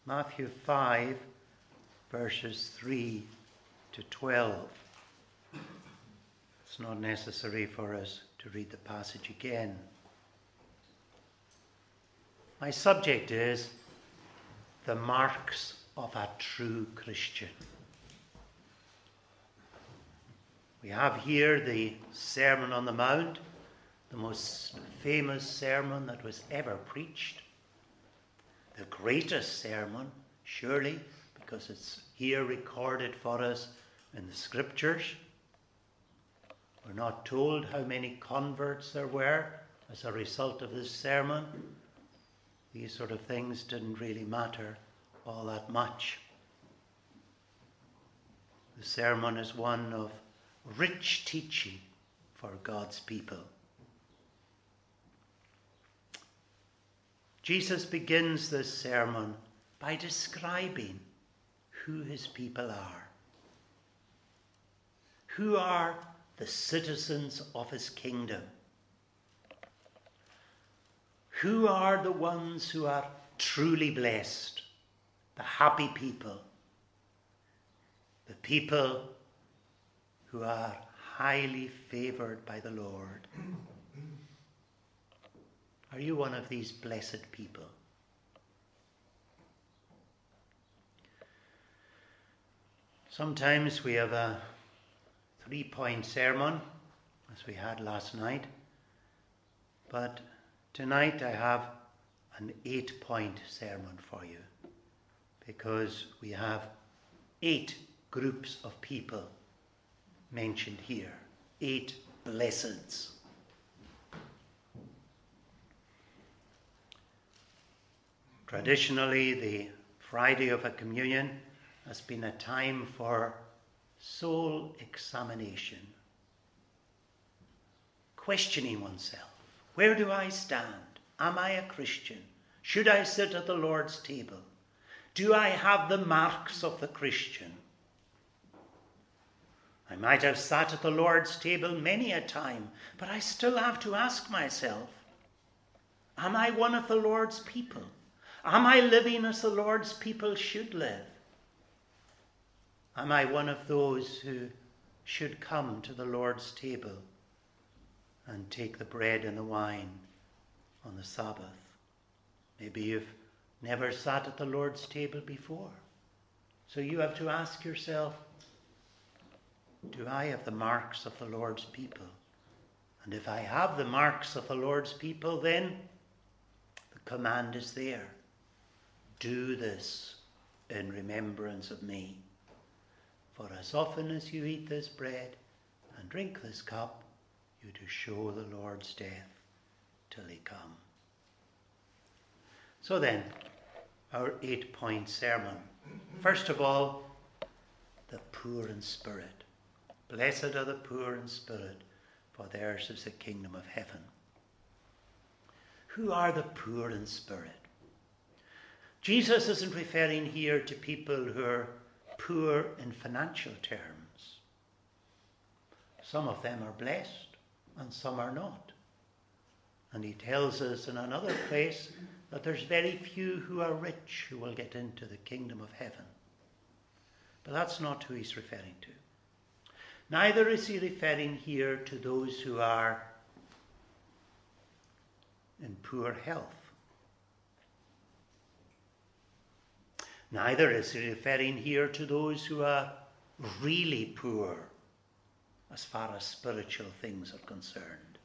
Matthew 5, verses 3 to 12. It's not necessary for us to read the passage again. My subject is the marks of a true Christian. We have here the Sermon on the Mount, the most famous sermon that was ever preached. The greatest sermon, surely, because it's here recorded for us in the Scriptures. We're not told how many converts there were as a result of this sermon. These sort of things didn't really matter all that much. The sermon is one of rich teaching for God's people. Jesus begins this sermon by describing who his people are. Who are the citizens of his kingdom? Who are the ones who are truly blessed? The happy people. The people who are highly favored by the Lord. Are you one of these blessed people? Sometimes we have a 3-point sermon, as we had last night. But tonight I have an 8-point sermon for you, because we have 8 groups of people mentioned here. 8 blesseds. Traditionally, the Friday of a Communion has been a time for soul examination. Questioning oneself. Where do I stand? Am I a Christian? Should I sit at the Lord's table? Do I have the marks of the Christian? I might have sat at the Lord's table many a time, but I still have to ask myself, am I one of the Lord's people? Am I living as the Lord's people should live? Am I one of those who should come to the Lord's table and take the bread and the wine on the Sabbath? Maybe you've never sat at the Lord's table before. So you have to ask yourself, do I have the marks of the Lord's people? And if I have the marks of the Lord's people, then the command is there. Do this in remembrance of me. For as often as you eat this bread and drink this cup, you do show the Lord's death till he come. So then, our 8-point sermon. First of all, the poor in spirit. Blessed are the poor in spirit, for theirs is the kingdom of heaven. Who are the poor in spirit? Jesus isn't referring here to people who are poor in financial terms. Some of them are blessed and some are not. And he tells us in another place that there's very few who are rich who will get into the kingdom of heaven. But that's not who he's referring to. Neither is he referring here to those who are in poor health. Neither is he referring here to those who are really poor as far as spiritual things are concerned.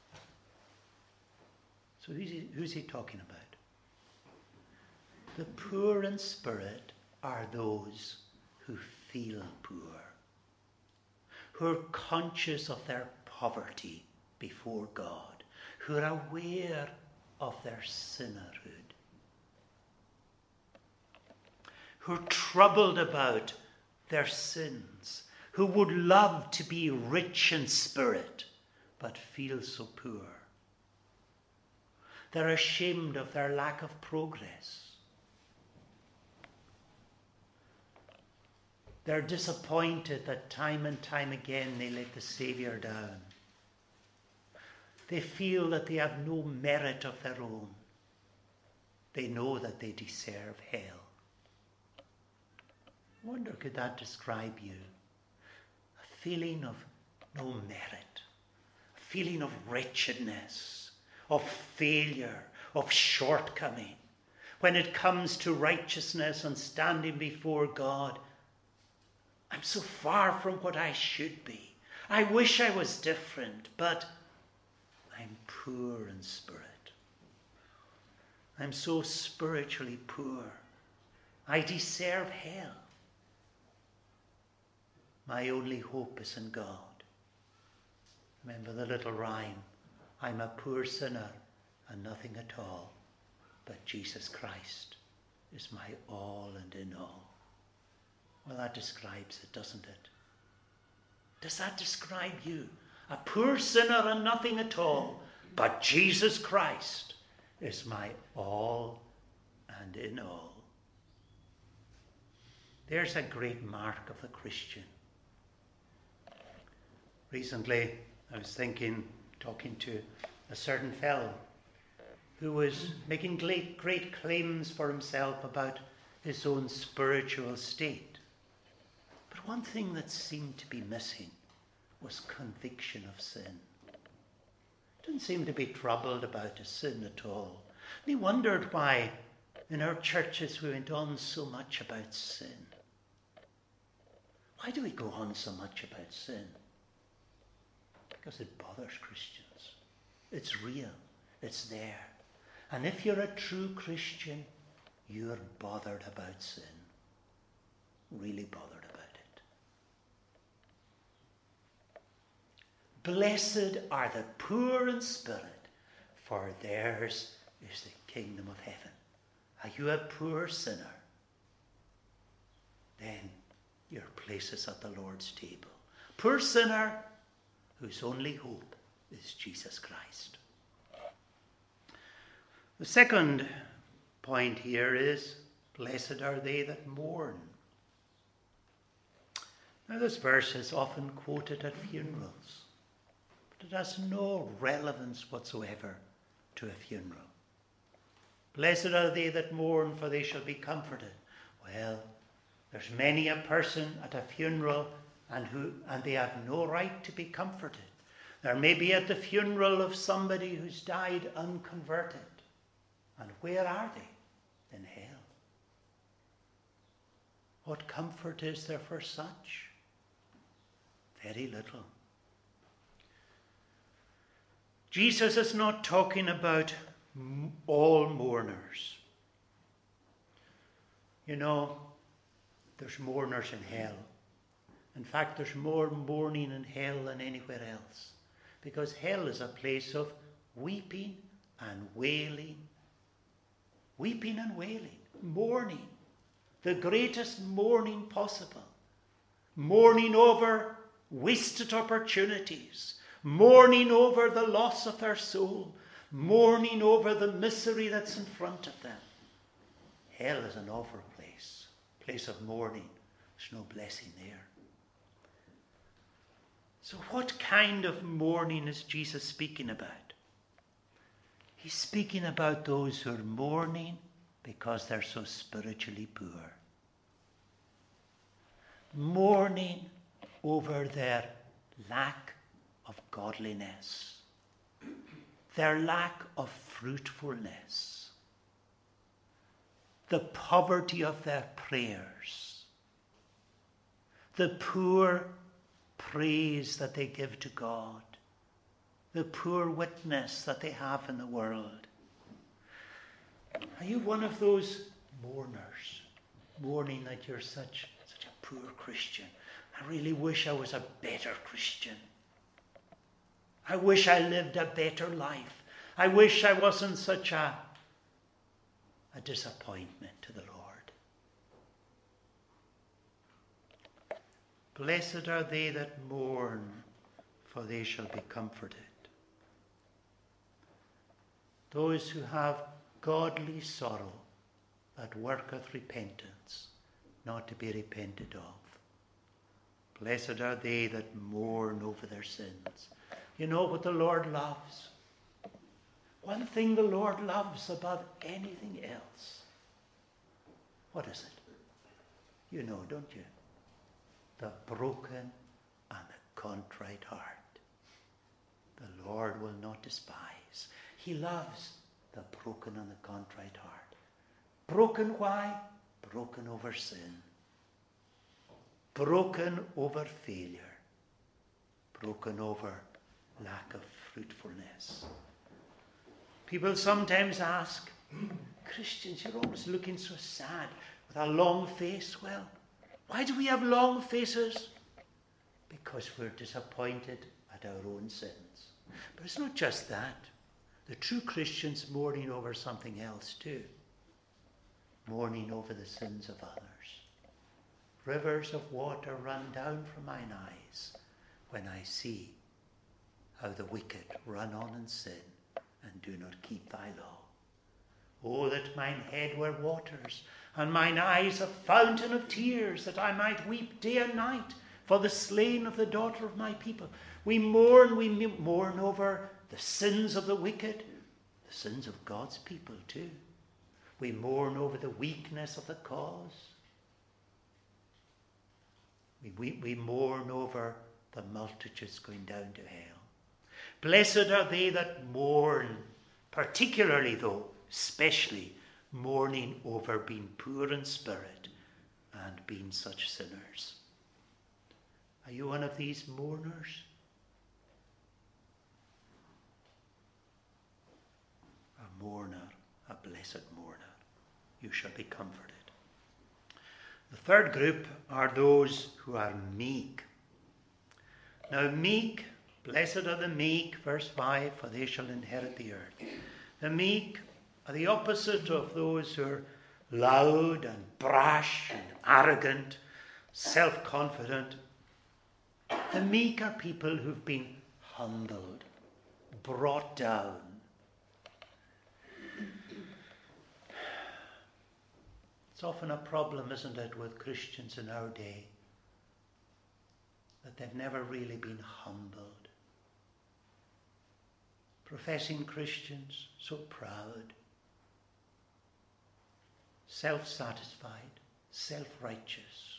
So who's he talking about? The poor in spirit are those who feel poor, who are conscious of their poverty before God, who are aware of their sinnerhood, who are troubled about their sins, who would love to be rich in spirit, but feel so poor. They're ashamed of their lack of progress. They're disappointed that time and time again they let the Saviour down. They feel that they have no merit of their own. They know that they deserve hell. I wonder, could that describe you? A feeling of no merit, a feeling of wretchedness, of failure, of shortcoming. When it comes to righteousness and standing before God, I'm so far from what I should be. I wish I was different, but I'm poor in spirit. I'm so spiritually poor. I deserve hell. My only hope is in God. Remember the little rhyme, I'm a poor sinner and nothing at all, but Jesus Christ is my all and in all. Well, that describes it, doesn't it? Does that describe you? A poor sinner and nothing at all, but Jesus Christ is my all and in all. There's a great mark of the Christian. Recently, I was talking to a certain fellow who was making great claims for himself about his own spiritual state. But one thing that seemed to be missing was conviction of sin. He didn't seem to be troubled about his sin at all. And he wondered why in our churches we went on so much about sin. Why do we go on so much about sin? Because it bothers Christians. It's real. It's there. And if you're a true Christian, you're bothered about sin. Really bothered about it. Blessed are the poor in spirit, for theirs is the kingdom of heaven. Are you a poor sinner? Then your place is at the Lord's table. Poor sinner, whose only hope is Jesus Christ. The second point here is, blessed are they that mourn. Now this verse is often quoted at funerals, but it has no relevance whatsoever to a funeral. Blessed are they that mourn, for they shall be comforted. Well, there's many a person at a funeral and they have no right to be comforted. There may be at the funeral of somebody who's died unconverted. And where are they? In hell. What comfort is there for such? Very little. Jesus is not talking about all mourners. You know, there's mourners in hell. In fact, there's more mourning in hell than anywhere else. Because hell is a place of weeping and wailing. Weeping and wailing. Mourning. The greatest mourning possible. Mourning over wasted opportunities. Mourning over the loss of their soul. Mourning over the misery that's in front of them. Hell is an awful place. A place of mourning. There's no blessing there. So what kind of mourning is Jesus speaking about? He's speaking about those who are mourning because they're so spiritually poor. Mourning over their lack of godliness, their lack of fruitfulness, the poverty of their prayers, the poor praise that they give to God, the poor witness that they have in the world. Are you one of those mourners, mourning that you're such a poor Christian? I really wish I was a better Christian. I wish I lived a better life. I wish I wasn't such a disappointment to the Lord. Blessed are they that mourn, for they shall be comforted. Those who have godly sorrow that worketh repentance, not to be repented of. Blessed are they that mourn over their sins. You know what the Lord loves? One thing the Lord loves above anything else. What is it? You know, don't you? The broken and the contrite heart the Lord will not despise. He loves the broken and the contrite heart. Broken why? Broken over sin. Broken over failure. Broken over lack of fruitfulness. People sometimes ask, Christians, you're always looking so sad with a long face. Well, why do we have long faces? Because we're disappointed at our own sins. But it's not just that. The true Christian's mourning over something else too. Mourning over the sins of others. Rivers of water run down from mine eyes when I see how the wicked run on in sin and do not keep thy law. Oh, that mine head were waters, and mine eyes a fountain of tears, that I might weep day and night for the slain of the daughter of my people. We mourn over the sins of the wicked, the sins of God's people too. We mourn over the weakness of the cause. We mourn over the multitudes going down to hell. Blessed are they that mourn, particularly though, especially mourning over being poor in spirit and being such sinners. Are you one of these mourners? A mourner, a blessed mourner. You shall be comforted. The third group are those who are meek. Now meek, blessed are the meek, verse 5, for they shall inherit the earth. The meek are the opposite of those who are loud and brash and arrogant, self-confident. The meek are people who've been humbled, brought down. It's often a problem, isn't it, with Christians in our day, that they've never really been humbled. Professing Christians, so proud, self-satisfied, self-righteous.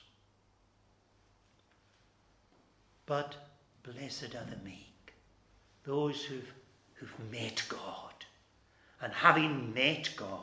But blessed are the meek, those who've met God, and having met God,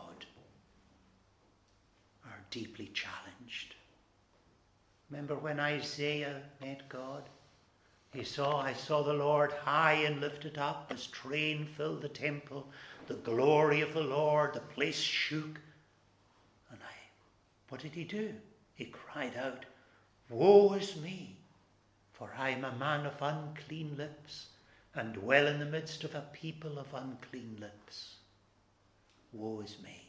are deeply challenged. Remember when Isaiah met God? I saw the Lord high and lifted up, his train filled the temple, the glory of the Lord, the place shook. And what did he do? He cried out, woe is me, for I am a man of unclean lips, and dwell in the midst of a people of unclean lips. Woe is me.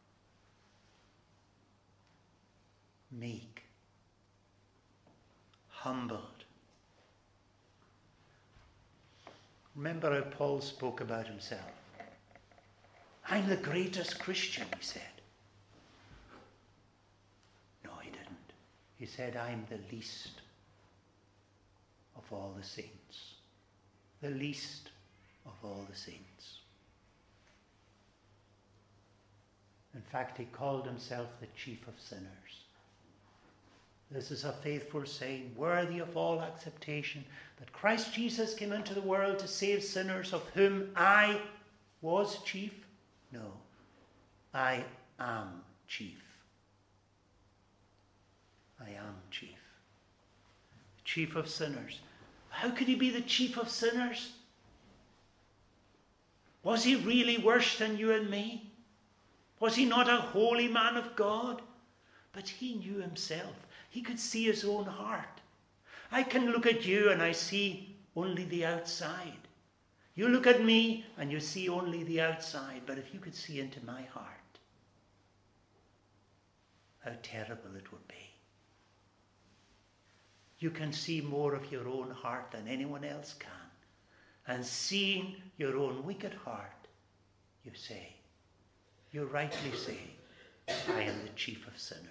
Meek, humbled. Remember how Paul spoke about himself. I'm the greatest Christian, he said. No, he didn't. He said, I'm the least of all the saints. The least of all the saints. In fact, he called himself the chief of sinners. This is a faithful saying, worthy of all acceptation, that Christ Jesus came into the world to save sinners, of whom I was chief. No, I am chief. I am chief. Chief of sinners. How could he be the chief of sinners? Was he really worse than you and me? Was he not a holy man of God? But he knew himself. He could see his own heart. I can look at you and I see only the outside. You look at me and you see only the outside. But if you could see into my heart, how terrible it would be. You can see more of your own heart than anyone else can. And seeing your own wicked heart, you rightly say, I am the chief of sinners.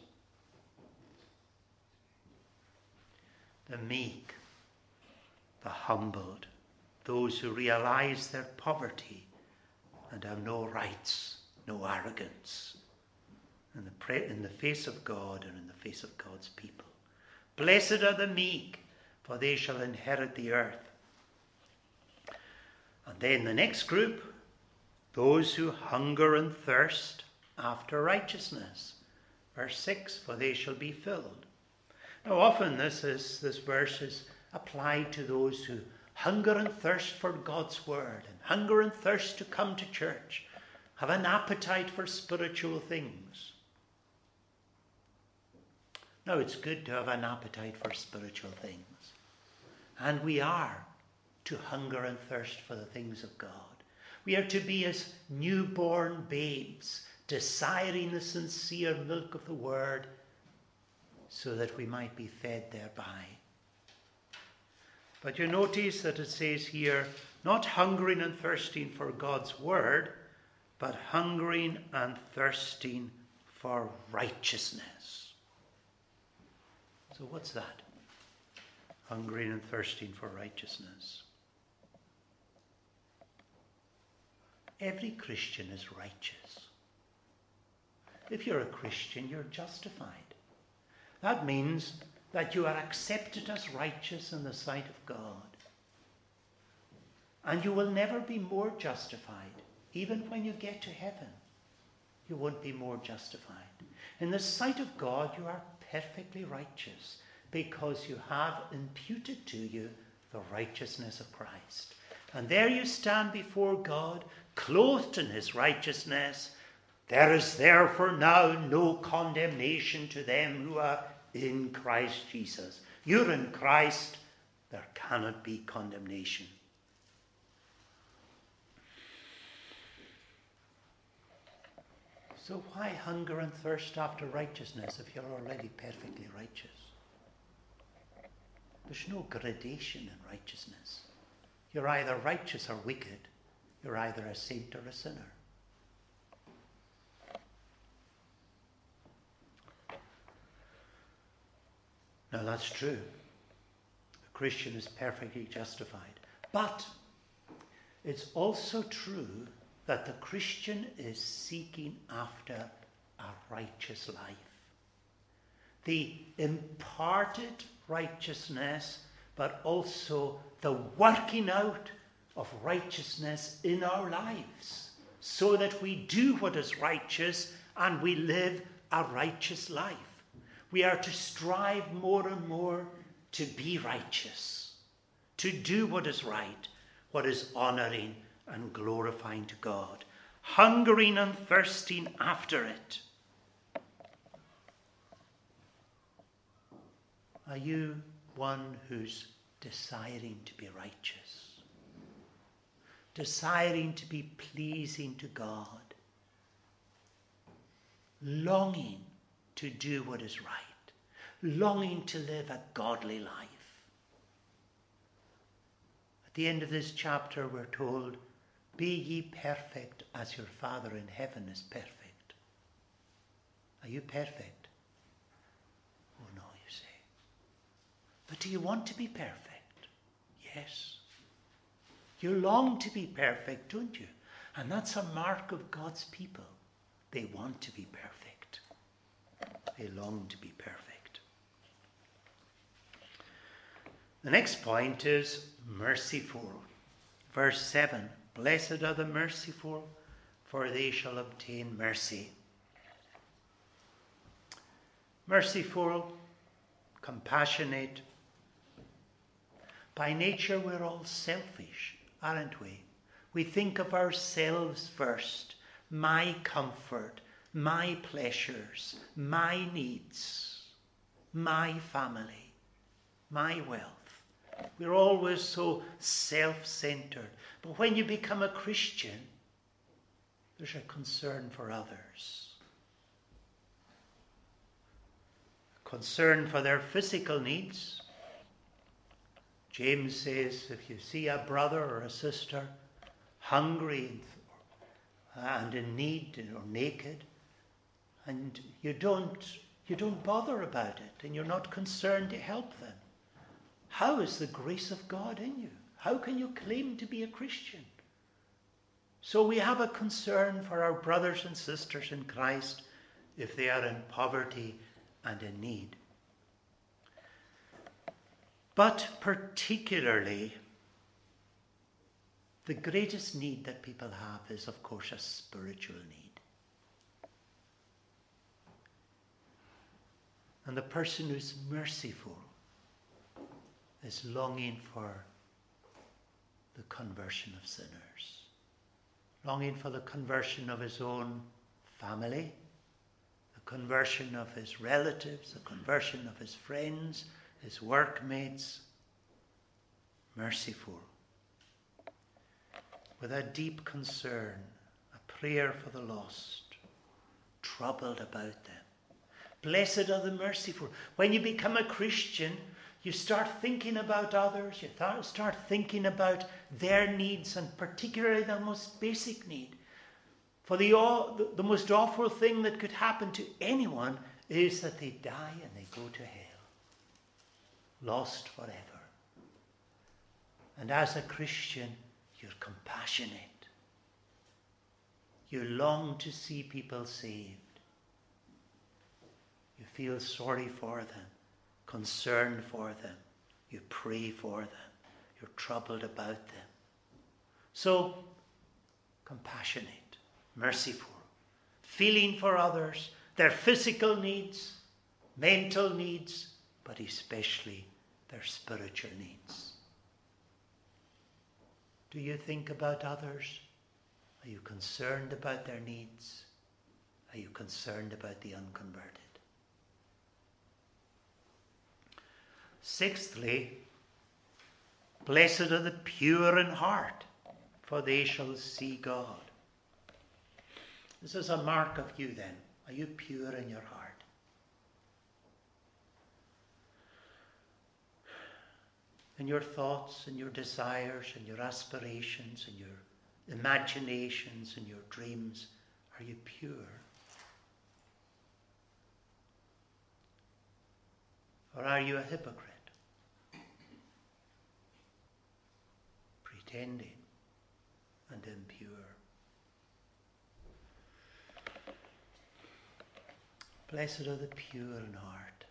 The meek, the humbled, those who realize their poverty and have no rights, no arrogance. in the face of God and in the face of God's people. Blessed are the meek, for they shall inherit the earth. And then the next group, those who hunger and thirst after righteousness. Verse 6, for they shall be filled. Now often this verse is applied to those who hunger and thirst for God's word, and hunger and thirst to come to church, have an appetite for spiritual things. Now it's good to have an appetite for spiritual things. And we are to hunger and thirst for the things of God. We are to be as newborn babes, desiring the sincere milk of the word, so that we might be fed thereby. But you notice that it says here, not hungering and thirsting for God's word, but hungering and thirsting for righteousness. So what's that? Hungering and thirsting for righteousness. Every Christian is righteous. If you're a Christian, you're justified. That means that you are accepted as righteous in the sight of God. And you will never be more justified. Even when you get to heaven, you won't be more justified. In the sight of God, you are perfectly righteous because you have imputed to you the righteousness of Christ. And there you stand before God, clothed in his righteousness. There is therefore now no condemnation to them who are in Christ Jesus. You're in Christ, there cannot be condemnation. So why hunger and thirst after righteousness if you're already perfectly righteous? There's no gradation in righteousness. You're either righteous or wicked. You're either a saint or a sinner. Now that's true. A Christian is perfectly justified. But it's also true that the Christian is seeking after a righteous life. The imparted righteousness, but also the working out of righteousness in our lives, so that we do what is righteous and we live a righteous life. We are to strive more and more to be righteous, to do what is right, what is honouring and glorifying to God, hungering and thirsting after it. Are you one who's desiring to be righteous, desiring to be pleasing to God, longing to do what is right, longing to live a godly life? At the end of this chapter, we're told, be ye perfect as your Father in heaven is perfect. Are you perfect? Oh no, you say. But do you want to be perfect? Yes. You long to be perfect, don't you? And that's a mark of God's people. They want to be perfect. They long to be perfect. The next point is merciful. Verse 7. Blessed are the merciful, for they shall obtain mercy. Merciful, compassionate. By nature we're all selfish, aren't we? We think of ourselves first. My comfort, my pleasures, my needs, my family, my wealth. We're always so self-centered. But when you become a Christian, there's a concern for others. A concern for their physical needs. James says, if you see a brother or a sister hungry and in need or naked, and you don't bother about it, and you're not concerned to help them, how is the grace of God in you? How can you claim to be a Christian? So we have a concern for our brothers and sisters in Christ if they are in poverty and in need. But particularly, the greatest need that people have is, of course, a spiritual need. And the person who's merciful is longing for the conversion of sinners, longing for the conversion of his own family, the conversion of his relatives, the conversion of his friends, his workmates. Merciful, with a deep concern, a prayer for the lost, troubled about them. Blessed are the merciful. When you become a Christian, you start thinking about others, you start thinking about their needs, and particularly the most basic need. For the most awful thing that could happen to anyone is that they die and they go to hell, lost forever. And as a Christian, you're compassionate. You long to see people saved. You feel sorry for them, concerned for them. You pray for them. You're troubled about them. So, compassionate, merciful, feeling for others, their physical needs, mental needs, but especially their spiritual needs. Do you think about others? Are you concerned about their needs? Are you concerned about the unconverted? Sixthly, blessed are the pure in heart, for they shall see God. This is a mark of you then. Are you pure in your heart? In your thoughts and your desires and your aspirations and your imaginations and your dreams, are you pure? Or are you a hypocrite? Pretending and impure. Blessed are the pure in heart.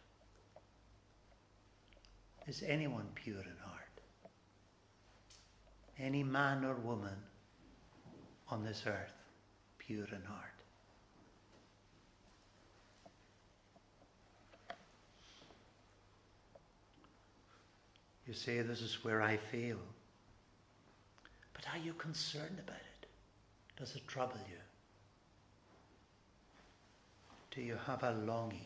Is anyone pure in heart? Any man or woman on this earth pure in heart? You say, this is where I fail. But are you concerned about it? Does it trouble you? Do you have a longing?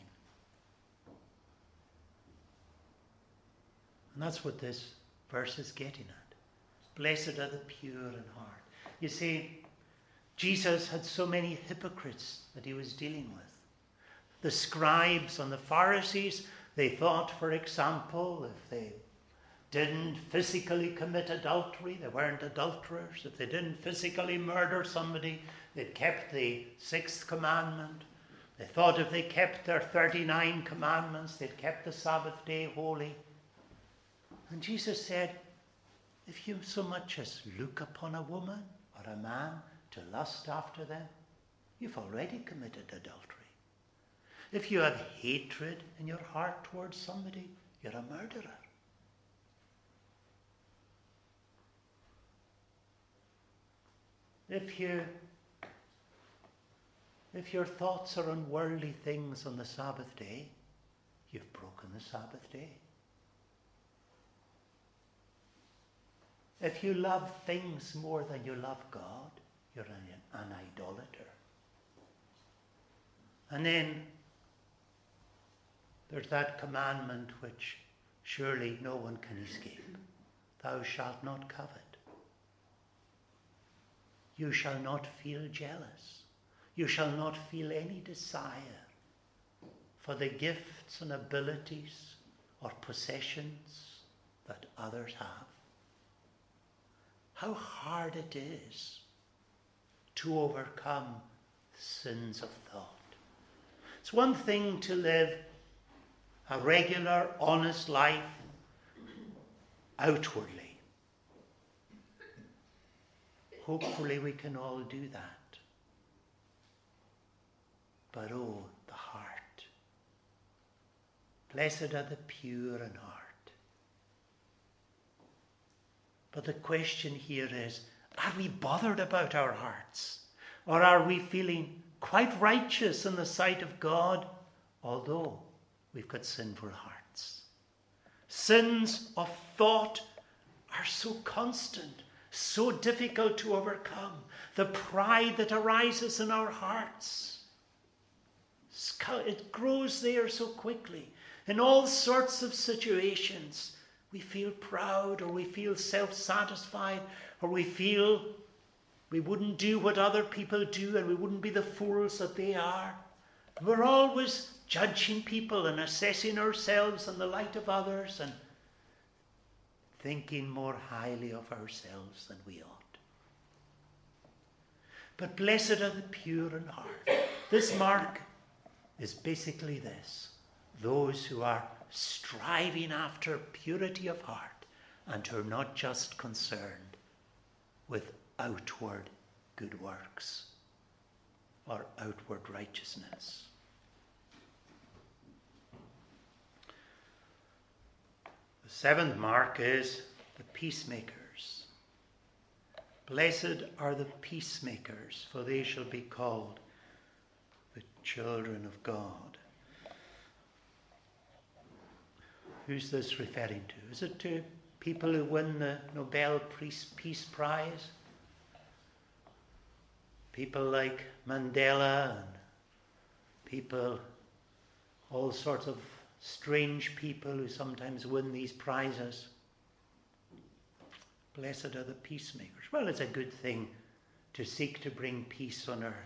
And that's what this verse is getting at. Blessed are the pure in heart. You see, Jesus had so many hypocrites that he was dealing with. The scribes and the Pharisees, they thought, for example, if they didn't physically commit adultery, they weren't adulterers. If they didn't physically murder somebody, they'd kept the 6th commandment. They thought if they kept their 39 commandments, they'd kept the Sabbath day holy. And Jesus said, if you so much as look upon a woman or a man to lust after them, you've already committed adultery. If you have hatred in your heart towards somebody, you're a murderer. If your thoughts are on worldly things on the Sabbath day, you've broken the Sabbath day. If you love things more than you love God, you're an idolater. And then there's that commandment which surely no one can escape. Thou shalt not covet. You shall not feel jealous. You shall not feel any desire for the gifts and abilities or possessions that others have. How hard it is to overcome sins of thought. It's one thing to live a regular, honest life outwardly. Hopefully we can all do that. But oh, the Blessed are the pure in heart. But the question here is, are we bothered about our hearts? Or are we feeling quite righteous in the sight of God, although we've got sinful hearts? Sins of thought are so constant, so difficult to overcome. The pride that arises in our hearts, it grows there so quickly. In all sorts of situations, we feel proud, or we feel self-satisfied, or we feel we wouldn't do what other people do, and we wouldn't be the fools that they are. We're always judging people and assessing ourselves in the light of others and thinking more highly of ourselves than we ought. But blessed are the pure in heart. This mark is basically this: those who are striving after purity of heart and who are not just concerned with outward good works or outward righteousness. The seventh mark is the peacemakers. Blessed are the peacemakers, for they shall be called the children of God. Who's this referring to? Is it to people who win the Nobel Peace Prize? People like Mandela and people, all sorts of strange people who sometimes win these prizes. Blessed are the peacemakers. Well, it's a good thing to seek to bring peace on earth.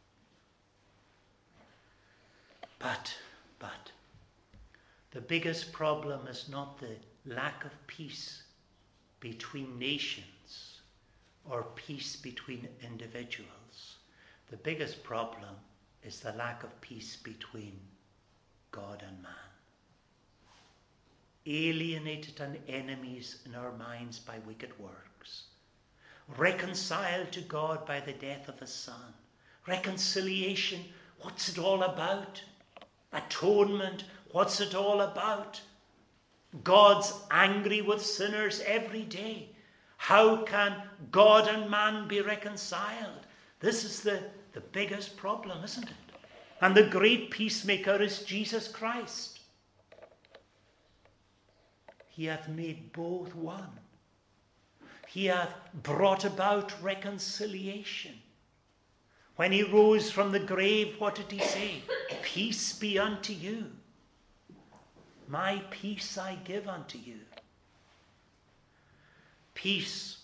But the biggest problem is not the lack of peace between nations or peace between individuals. The biggest problem is the lack of peace between God and man. Alienated and enemies in our minds by wicked works. Reconciled to God by the death of His Son. Reconciliation, what's it all about? Atonement, what's it all about? God's angry with sinners every day. How can God and man be reconciled? This is the biggest problem, isn't it? And the great peacemaker is Jesus Christ. He hath made both one. He hath brought about reconciliation. When he rose from the grave, what did he say? Peace be unto you. My peace I give unto you. Peace.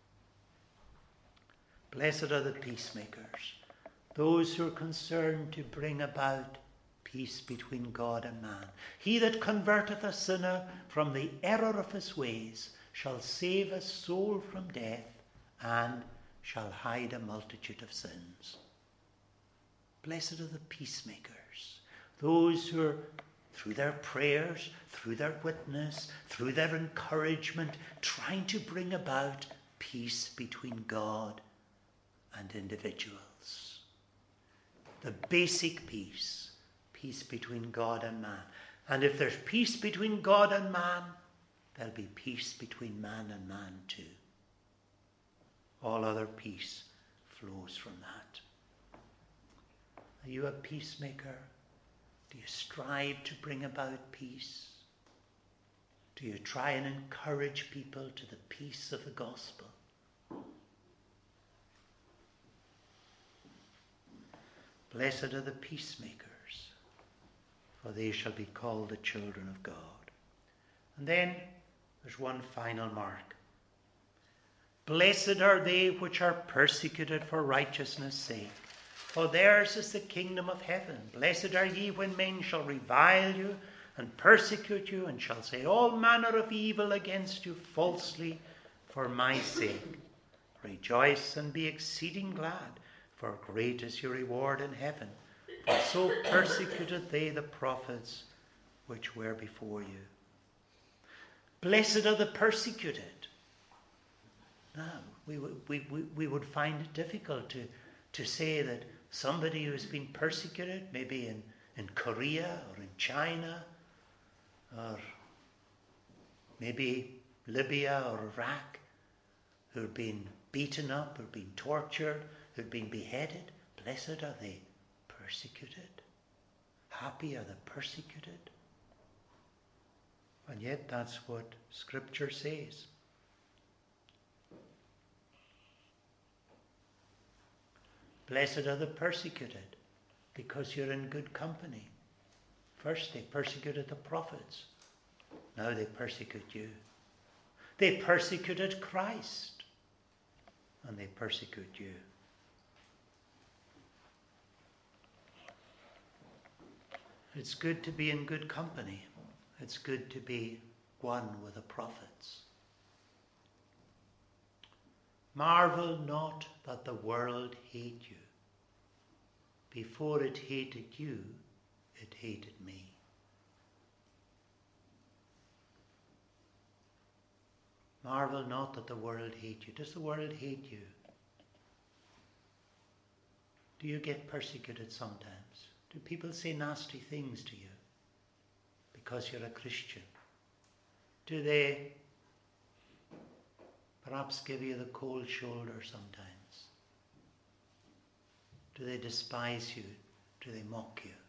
Blessed are the peacemakers, those who are concerned to bring about peace between God and man. He that converteth a sinner from the error of his ways shall save his soul from death and shall hide a multitude of sins. Blessed are the peacemakers, those who are, through their prayers, through their witness, through their encouragement, trying to bring about peace between God and individuals. The basic peace, peace between God and man. And if there's peace between God and man, there'll be peace between man and man too. All other peace flows from that. Are you a peacemaker? Do you strive to bring about peace? Do you try and encourage people to the peace of the gospel? Blessed are the peacemakers, for they shall be called the children of God. And then there's one final mark. Blessed are they which are persecuted for righteousness' sake, for theirs is the kingdom of heaven. Blessed are ye when men shall revile you and persecute you, and shall say all manner of evil against you falsely for my sake. Rejoice and be exceeding glad, for great is your reward in heaven. For so persecuted they the prophets which were before you. Blessed are the persecuted. Now, we would find it difficult to say that somebody who has been persecuted, maybe in Korea or in China or maybe Libya or Iraq, who've been beaten up, who've been tortured, who've been beheaded. Blessed are they persecuted. Happy are the persecuted. And yet that's what Scripture says. Blessed are the persecuted, because you're in good company. First they persecuted the prophets. Now they persecute you. They persecuted Christ. And they persecute you. It's good to be in good company. It's good to be one with the prophets. Marvel not that the world hate you. Before it hated you, it hated me. Marvel not that the world hate you. Does the world hate you? Do you get persecuted sometimes? Do people say nasty things to you because you're a Christian? Do they perhaps give you the cold shoulder sometimes? Do they despise you? Do they mock you?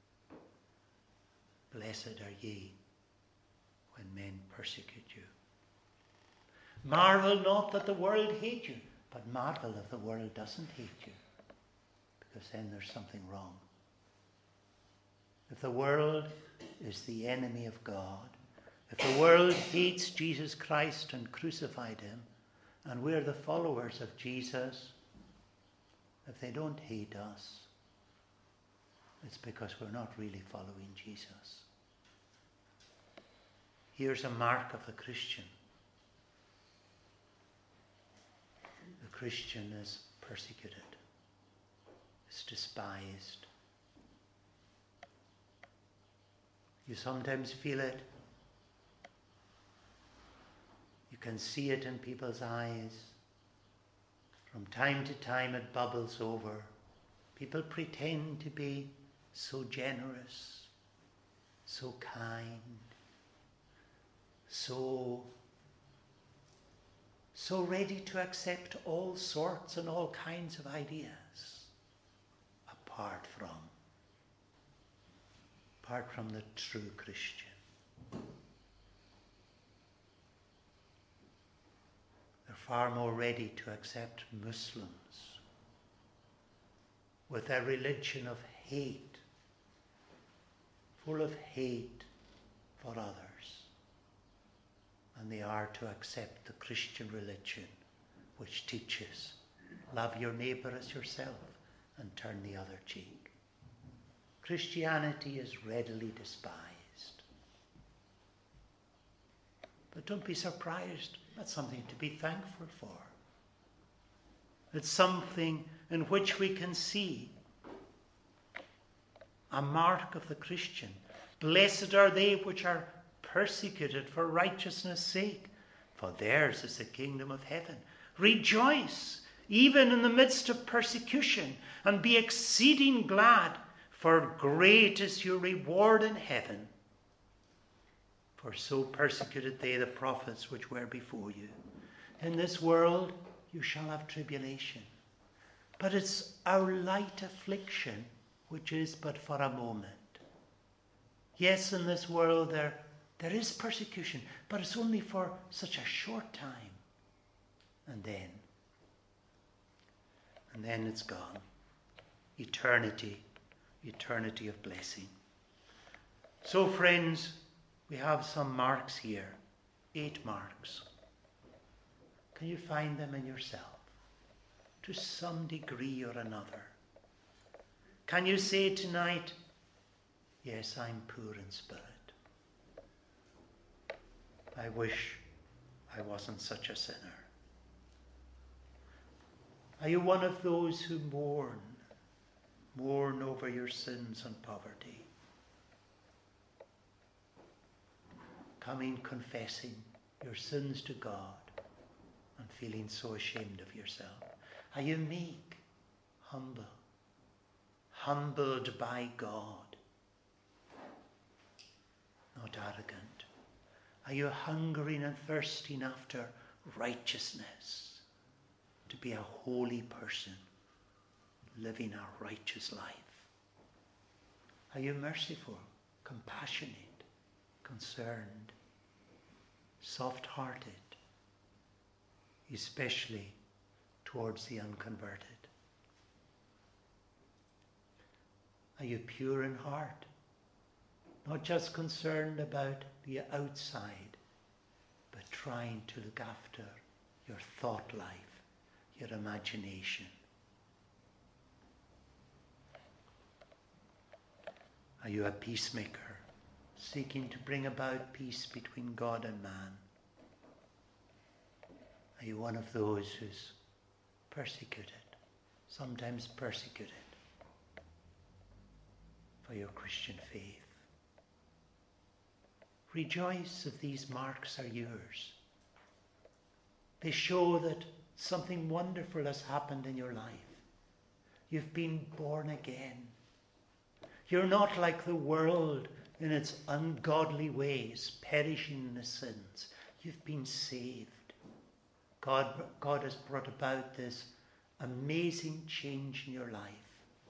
Blessed are ye when men persecute you. Marvel not that the world hate you, but marvel if the world doesn't hate you, because then there's something wrong. If the world is the enemy of God, if the world hates Jesus Christ and crucified him, and we're the followers of Jesus, if they don't hate us, it's because we're not really following Jesus. Here's a mark of the Christian. The Christian is persecuted, is despised. You sometimes feel it. You can see it in people's eyes. From time to time it bubbles over. People pretend to be so generous, so kind, so ready to accept all sorts and all kinds of ideas, apart from the true Christian. They're far more ready to accept Muslims with their religion of hate, full of hate for others, than they are to accept the Christian religion, which teaches, love your neighbour as yourself and turn the other cheek. Christianity is readily despised. But don't be surprised. That's something to be thankful for. It's something in which we can see a mark of the Christian. Blessed are they which are persecuted for righteousness' sake, for theirs is the kingdom of heaven. Rejoice, even in the midst of persecution, and be exceeding glad, for great is your reward in heaven. For so persecuted they the prophets which were before you. In this world you shall have tribulation, but it's our light affliction which is but for a moment. Yes, in this world there is persecution, but it's only for such a short time. And then it's gone. Eternity of blessing. So friends, we have some marks here, 8 marks. Can you find them in yourself to some degree or another? Can you say tonight, yes, I'm poor in spirit. I wish I wasn't such a sinner. Are you one of those who mourn over your sins and poverty? Coming, confessing your sins to God and feeling so ashamed of yourself. Are you meek, humbled by God, not arrogant? Are you hungering and thirsting after righteousness, to be a holy person, living a righteous life? Are you merciful, compassionate, concerned, soft-hearted, especially towards the unconverted? Are you pure in heart, not just concerned about the outside, but trying to look after your thought life, your imagination? Are you a peacemaker, seeking to bring about peace between God and man? Are you one of those who's persecuted, sometimes persecuted, for your Christian faith? Rejoice if these marks are yours. They show that something wonderful has happened in your life. You've been born again. You're not like the world in its ungodly ways, perishing in its sins. You've been saved. God has brought about this amazing change in your life.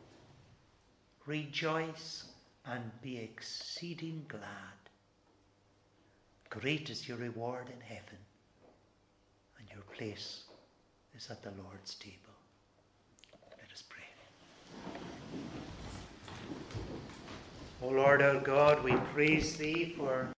Rejoice and be exceeding glad. Great is your reward in heaven, and your place is at the Lord's table. Let us pray. O Lord our God, we praise thee for